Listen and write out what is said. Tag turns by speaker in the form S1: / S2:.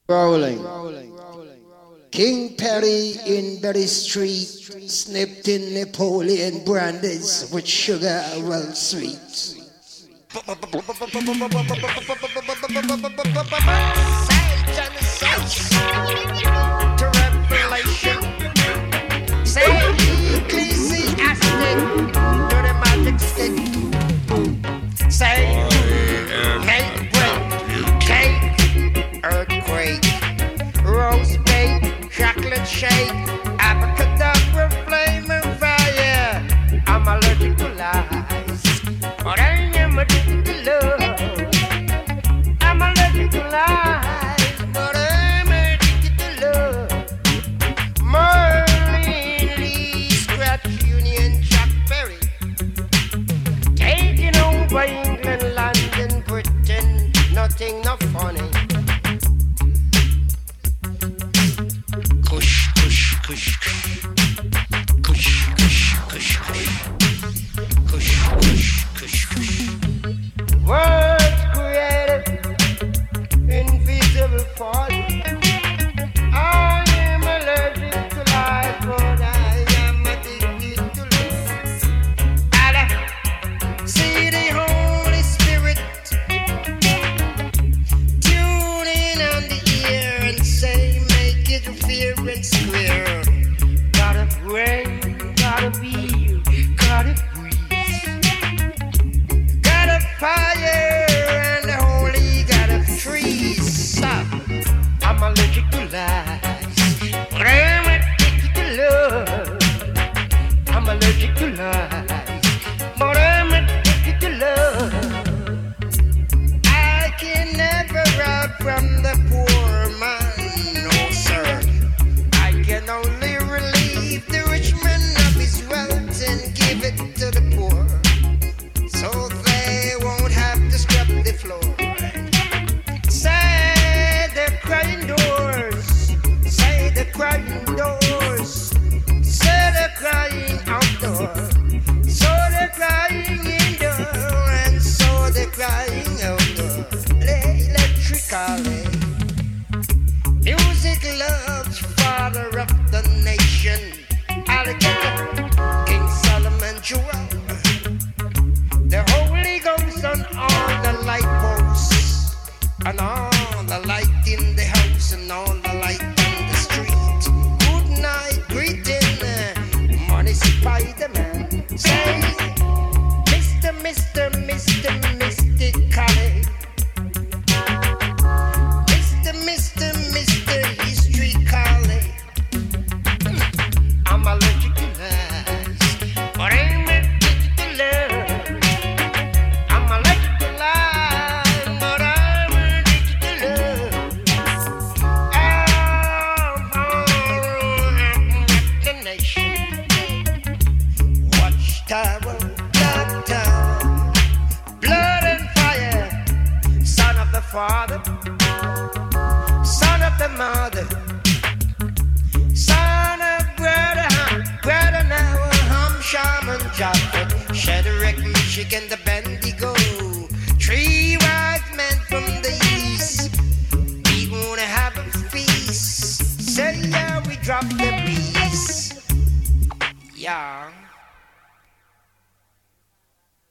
S1: Rolling. King Perry in Berry Street, snipped in Napoleon brandies with sugar well sweet.
S2: To revelation, say ecclesiastic to the magic stick. Say cake break, cake earthquake, rose bake, chocolate shake, abracadabra, flame and fire. I'm allergic to lies, but I am addicted to love. I'm allergic to lies, but I'm addicted to love. Merlin Lee, Scratch Union, Chuck Berry, taking over England, London, Britain, nothing not funny. Kush, kush, kush, kush. Kush, kush, kush, kush. Kush, kush, kush, kush. Words created, invisible force. I am allergic to life, but I am addicted to love. Allah, see the Holy Spirit tune in on the ear and say, make it fair and square. Gotta rain, gotta be, gotta breathe. Got a fire and the holy got a trees. Stop. I'm allergic to lies, but I'm addicted to love. I'm allergic to lies, but I'm addicted to love. I can never rob from the poor man, no sir. I can only relieve the rich man of his wealth and give it to the poor, so they won't have to scrub the floor. Say the crying doors, say the crying doors, say the crying outdoor, so the crying indoor, and so the crying outdoor. Electrically, music loves father of the nation, Alligator, King Solomon Jewel. The Holy Ghost on all the light posts, and all the light in the house, and all the light on the street. Good night, greeting, money Spider-Man. Say, Mr. Mr. Mr. Mystically. Mr. Mr. Mr. History Calling. I'm allergic to lies, but I'm addicted to love. I'm allergic to lies, but I'm addicted to love. I'm the nation. Watchtower, blood tower, blood and fire. Son of the father, son of the mother, son of brother, brother now, Shaman, Jaffet, Shadrach, Michigan, the Bendigo. 3 wise men from the east, we wanna have a feast. Say yeah, we drop the beast. Yeah.